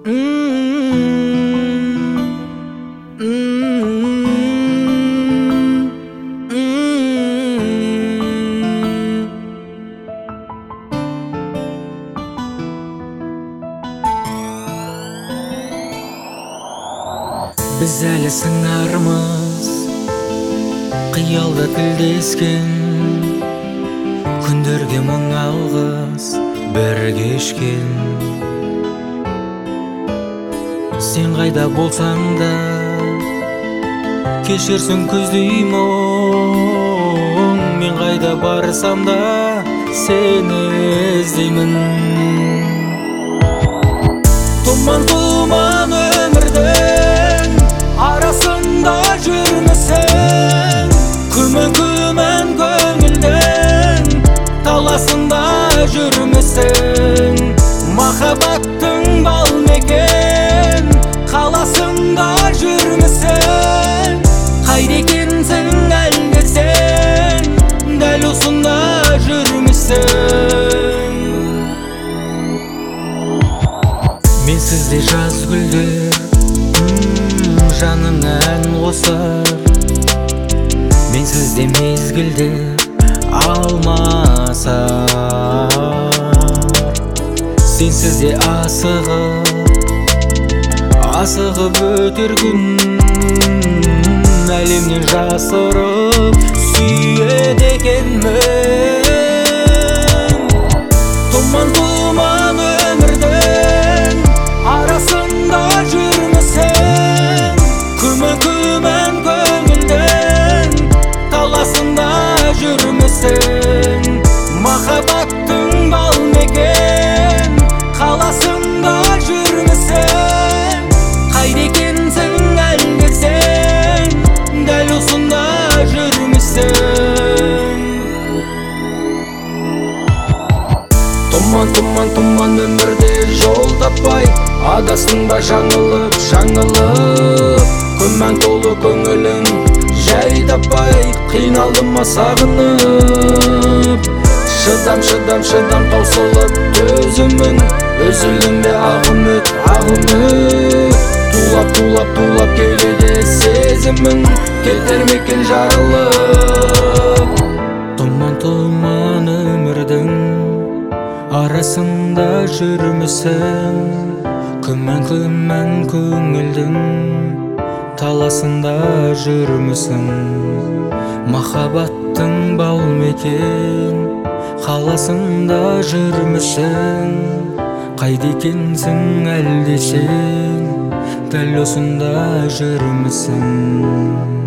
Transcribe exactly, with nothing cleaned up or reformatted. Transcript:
Biz әлі сыңармыз, қиялда тілдескен, күндерге мың алғыс бір кешкен. Сен қайда болсаң да, кешерсің күздей мұң. Мен қайда барсам да, сені іздеймін. Тұман-тұман өмірдің арасында жүрмісің? Күмән-күмән көңілдің таласында жүрмісің? Махаббаттың бал мекен қаласында жүрмісің? Қайда екенсің әлде сен, дәл осында жүрмісің? Мен сізде жаз гүлдер, жаның ән қосар. Мен сізде мезгілдер алмасар. Сен сізде асығып, асығып өтер күн. Әлемнен жасырып сүйеді екенмін. Тұман-тұман өмірдің арасында жүрмісің? Күмән-күмән көңілдің таласында жүрмісің? Махаббаттың бал мекен қаласында жүрмісің? Қайда екенсің әлде сен, дәл осында жүрмісің? Тұман, тұман, тұман өмірде жол таппай, адастың ба жаңылып, жаңылып. Күмән толы көңілің жай таппай, қиналдым ма сағынып. Шыдам, шыдам, шыдам таусылып төзімің, үзілдің бе ағым өт, ағым өт. Тулап, тулап, тулап келеді сезімің, кетер мекен жарылып. Тұман-тұман өмірдің арасында жүрмісің? Күмән-күмән көңілдің таласында жүрмісің? Махаббаттың бал мекен қаласында жүрмісің? Қайда екенсің әлде сен, дәл осында жүрмісің?